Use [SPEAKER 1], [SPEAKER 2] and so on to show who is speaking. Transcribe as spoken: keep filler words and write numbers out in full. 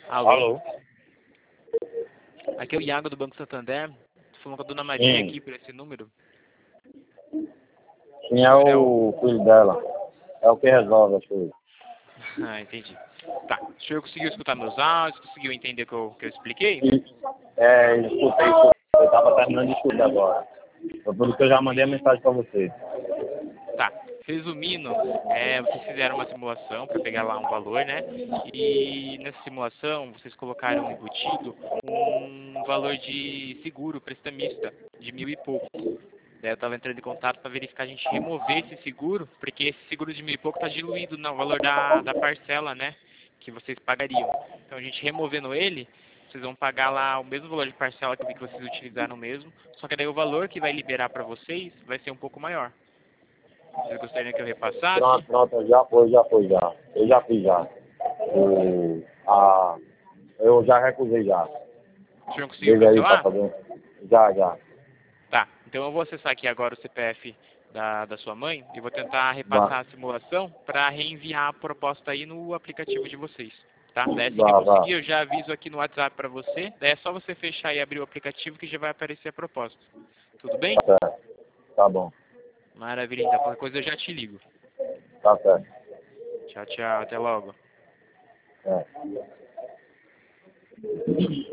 [SPEAKER 1] Alô?
[SPEAKER 2] Alô?
[SPEAKER 1] Aqui é o Iago do Banco Santander. Tô falando com a dona Maria
[SPEAKER 2] Sim.
[SPEAKER 1] aqui por esse número.
[SPEAKER 2] Quem é o filho dela? É o que resolve as coisas.
[SPEAKER 1] Ah, entendi. Tá. O senhor conseguiu escutar meus áudios? Conseguiu entender o que eu, que eu expliquei?
[SPEAKER 2] E, é, escutei, escutei. Eu estava terminando de escutar agora. Foi por isso que eu já mandei a mensagem para você.
[SPEAKER 1] Tá. Resumindo, é, vocês fizeram uma simulação para pegar lá um valor, né? E nessa simulação vocês colocaram embutido um valor de seguro prestamista de mil e pouco. Daí eu estava entrando em contato para verificar a gente remover esse seguro, porque esse seguro de mil e pouco está diluído no valor da, da parcela, né? Que vocês pagariam. Então a gente removendo ele, vocês vão pagar lá o mesmo valor de parcela que eu vi que vocês utilizaram mesmo, só que daí o valor que vai liberar para vocês vai ser um pouco maior. Vocês gostariam que eu repassasse?
[SPEAKER 2] Pronto, pronto, já foi, já foi, já. Eu já fiz já. O, a, eu já recusei já.
[SPEAKER 1] O senhor não conseguiu
[SPEAKER 2] Veja aí para
[SPEAKER 1] cancelar?
[SPEAKER 2] fazer. Já, já.
[SPEAKER 1] Tá, então eu vou acessar aqui agora o C P F da, da sua mãe e vou tentar
[SPEAKER 2] Vá,
[SPEAKER 1] repassar a simulação para reenviar a proposta aí no aplicativo de vocês. Tá? Daí assim que eu
[SPEAKER 2] vá, vá.
[SPEAKER 1] conseguir, eu já aviso aqui no WhatsApp para você. Daí é só você fechar e abrir o aplicativo que já vai aparecer a proposta. Tudo bem?
[SPEAKER 2] Tá certo. Tá bom.
[SPEAKER 1] Maravilha, então qualquer coisa eu já te ligo.
[SPEAKER 2] Tá certo.
[SPEAKER 1] Tchau, tchau, até logo.
[SPEAKER 2] É.